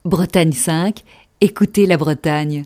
Bretagne 5, écoutez la Bretagne.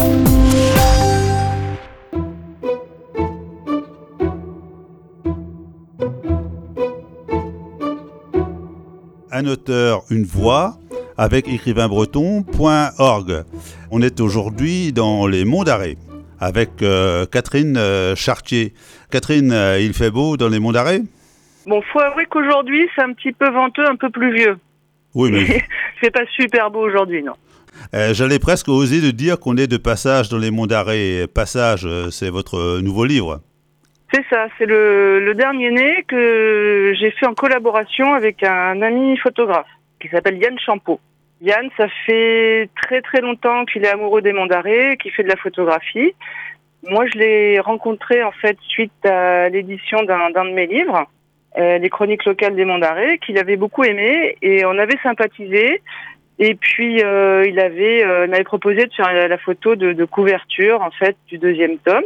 Un auteur, une voix, avec écrivainbreton.org. On est aujourd'hui dans les Monts d'Arrée avec Catherine Chartier. Catherine, il fait beau dans les Monts d'Arrée ? Bon, faut avouer qu'aujourd'hui, c'est un petit peu venteux, un peu pluvieux. Oui, mais... c'est pas super beau aujourd'hui, non. J'allais presque oser de dire qu'on est de passage dans les Monts d'Arrée. Passage, c'est votre nouveau livre. C'est ça, c'est le dernier né que j'ai fait en collaboration avec un ami photographe qui s'appelle Yann Champeau. Yann, ça fait très très longtemps qu'il est amoureux des Monts d'Arrée, qu'il fait de la photographie. Moi, je l'ai rencontré en fait suite à l'édition d'un de mes livres, les chroniques locales des Monts d'Arrée, qu'il avait beaucoup aimé et on avait sympathisé. Et puis il m'avait proposé de faire la photo de couverture en fait du deuxième tome.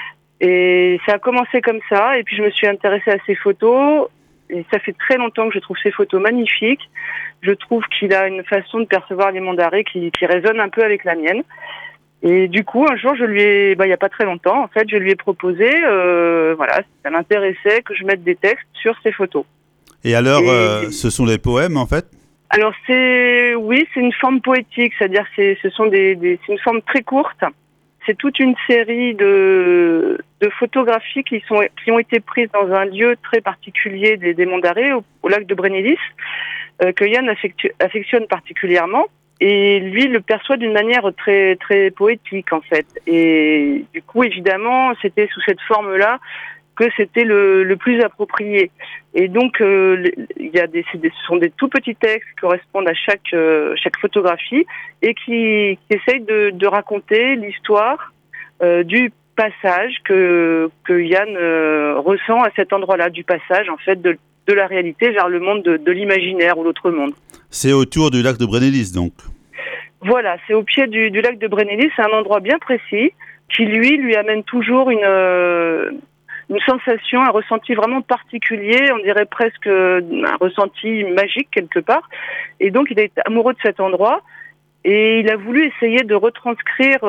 Et ça a commencé comme ça. Et puis je me suis intéressée à ses photos. Et ça fait très longtemps que je trouve ses photos magnifiques. Je trouve qu'il a une façon de percevoir les Monts d'Arrée qui résonne un peu avec la mienne. Et du coup, un jour, il y a pas très longtemps, en fait, je lui ai proposé, si ça m'intéressait, que je mette des textes sur ses photos. Et alors, ce sont des poèmes, en fait ? Alors, c'est une forme poétique, c'est-à-dire c'est une forme très courte. C'est toute une série de photographies qui ont été prises dans un lieu très particulier des Monts d'Arrée, au lac de Brennilis, que Yann affectionne particulièrement. Et lui le perçoit d'une manière très très poétique en fait. Et du coup évidemment c'était sous cette forme-là que c'était le plus approprié. Et donc ce sont des tout petits textes qui correspondent à chaque photographie et qui essayent de raconter l'histoire du passage que Yann ressent à cet endroit-là, du passage en fait de la réalité vers le monde de l'imaginaire ou l'autre monde. C'est autour du lac de Brennilis, donc. Voilà, c'est au pied du lac de Brennilis, c'est un endroit bien précis qui lui amène toujours une sensation, un ressenti vraiment particulier, on dirait presque un ressenti magique quelque part. Et donc il est amoureux de cet endroit et il a voulu essayer de retranscrire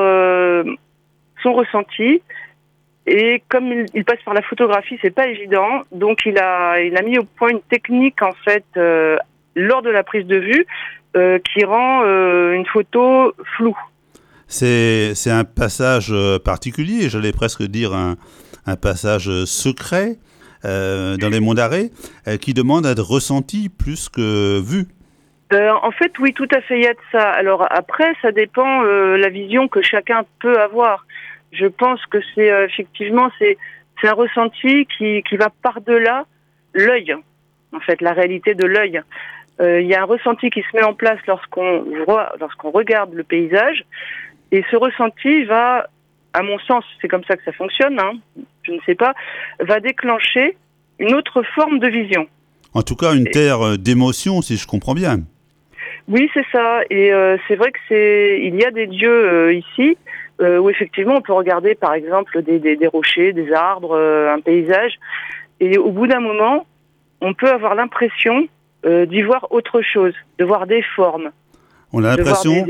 son ressenti. Et comme il passe par la photographie, c'est pas évident. Donc il a mis au point une technique en fait lors de la prise de vue qui rend une photo floue. C'est un passage particulier, j'allais presque dire un passage secret dans les Monts d'Arrée qui demande à être ressenti plus que vu. En fait, oui, tout à fait, il y a de ça. Alors après, ça dépend la vision que chacun peut avoir. Je pense que c'est effectivement c'est un ressenti qui va par-delà l'œil, en fait, la réalité de l'œil. Il y a un ressenti qui se met en place lorsqu'on regarde le paysage, et ce ressenti va, à mon sens, c'est comme ça que ça fonctionne, je ne sais pas, va déclencher une autre forme de vision. En tout cas, une terre d'émotion, si je comprends bien. Oui, c'est ça, et c'est vrai que il y a des lieux ici où effectivement on peut regarder par exemple des rochers, des arbres, un paysage, et au bout d'un moment, on peut avoir l'impression d'y voir autre chose, de voir des formes. On a l'impression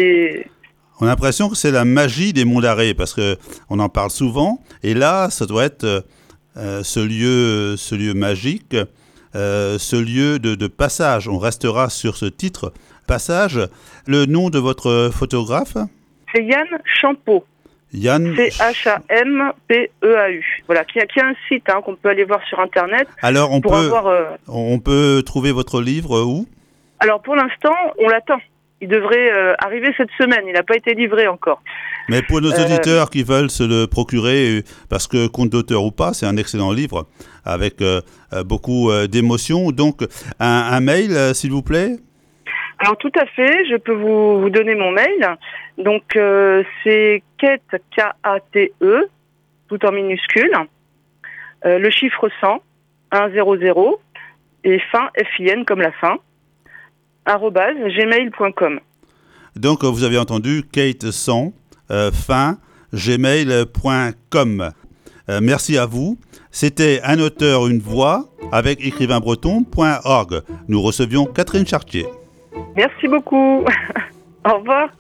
que c'est la magie des Monts d'Arrée, parce qu'on en parle souvent, et là, ça doit être ce lieu magique, ce lieu de passage. On restera sur ce titre, passage. Le nom de votre photographe ? C'est Yann Champeau. Yann Champeu. Voilà, qui a un site qu'on peut aller voir sur Internet. Alors, on peut trouver votre livre où ? Alors, pour l'instant, on l'attend. Il devrait arriver cette semaine. Il n'a pas été livré encore. Mais pour nos auditeurs qui veulent se le procurer, parce que conte d'auteur ou pas, c'est un excellent livre avec beaucoup d'émotions. Donc, un mail, s'il vous plaît ? Alors tout à fait, je peux vous donner mon mail. Donc c'est Kate, K-A-T-E, tout en minuscule, le chiffre 100, 100, et fin, F-I-N comme la fin, @gmail.com. Donc vous avez entendu Kate 100, fin, gmail.com. Merci à vous. C'était Un auteur, une voix avec écrivainbreton.org. Nous recevions Catherine Chartier. Merci beaucoup. Au revoir.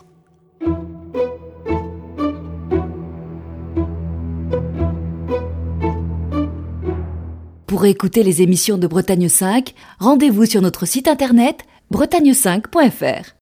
Pour écouter les émissions de Bretagne 5, rendez-vous sur notre site internet bretagne5.fr.